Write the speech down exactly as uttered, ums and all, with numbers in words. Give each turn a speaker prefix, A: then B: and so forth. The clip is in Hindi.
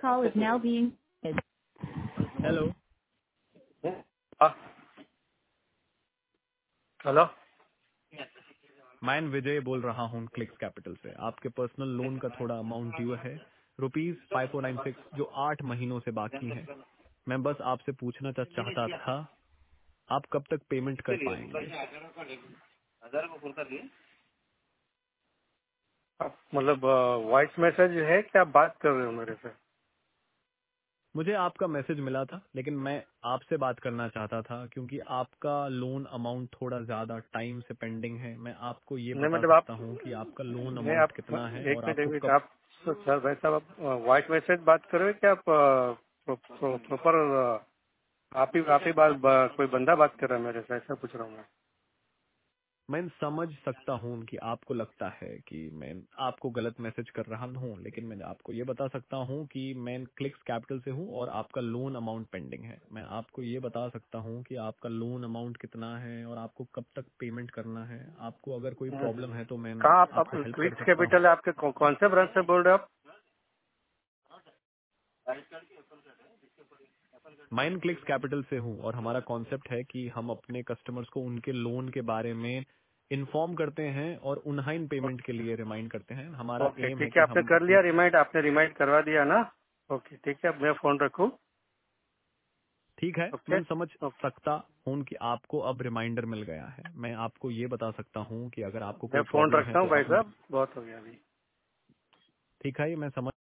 A: call is now being.
B: Hello.
C: Hello.
B: मैं विजय बोल रहा हूँ क्लिक्स कैपिटल से। आपके पर्सनल लोन का थोड़ा अमाउंट ड्यू है, rupees five four nine six, जो आठ महीनों से बाकी है। मैं बस आपसे पूछना चा- चाहता था, आप कब तक पेमेंट कर पाएंगे?
C: आप मतलब वॉइस मैसेज है कि आप बात कर रहे हो मेरे से?
B: मुझे आपका मैसेज मिला था, लेकिन मैं आपसे बात करना चाहता था क्योंकि आपका लोन अमाउंट थोड़ा ज्यादा टाइम से पेंडिंग है। मैं आपको ये
C: नहीं
B: बता
C: मतलब आप
B: सकता हूँ कि आपका लोन
C: नहीं
B: अमाउंट
C: आप
B: कितना है
C: एक
B: और
C: मिनट एक
B: आपको
C: मिनट
B: कब।
C: आप सर भाई साहब आप वॉइस मैसेज बात कर रहे हो कि आप प्रॉपर आप ही आप ही बात बा- कोई बंदा बात कर रहा है मेरे से, ऐसा पूछ रहा हूँ मैं।
B: मैं समझ सकता हूँ कि आपको लगता है कि मैं आपको गलत मैसेज कर रहा हूँ, लेकिन मैं आपको ये बता सकता हूँ कि मैं क्लिक्स कैपिटल से हूँ और आपका लोन अमाउंट पेंडिंग है। मैं आपको ये बता सकता हूँ कि आपका लोन अमाउंट कितना है और आपको कब तक पेमेंट करना है। आपको अगर कोई
C: हम्म,
B: प्रॉब्लम
C: हम्म।
B: है तो मैं
C: कहाँ आप, आप
B: आपको हेल्प कर
C: क्लिक्स
B: सकता हूँ।
C: कैपिटल है आपके कौ- कौन से ब्रांच से बोल रहे हो आप?
B: मैं क्लिक्स कैपिटल से हूँ और हमारा कॉन्सेप्ट है कि हम अपने कस्टमर्स को उनके लोन के बारे में इन्फॉर्म करते हैं और उन्हाइन पेमेंट के लिए रिमाइंड करते हैं। हमारा
C: ओके
B: एम है
C: ठीक है,
B: कि
C: आपने
B: हम
C: कर
B: अपने।
C: लिया रिमाइंड, आपने रिमाइंड करवा दिया ना? ओके ठीक है, अब मैं फोन रखूँ।
B: ठीक है,
C: ओके
B: मैं समझ
C: ओके,
B: सकता हूँ कि आपको अब रिमाइंडर मिल गया है। मैं आपको ये बता सकता हूँ कि अगर आपको
C: मैं
B: कोई
C: फोन
B: प्रॉब्लम है
C: रखता हूँ
B: तो
C: भाई
B: आप मुझे।
C: साहब, बहुत हो गया अभी।
B: ठीक है, ये मैं समझ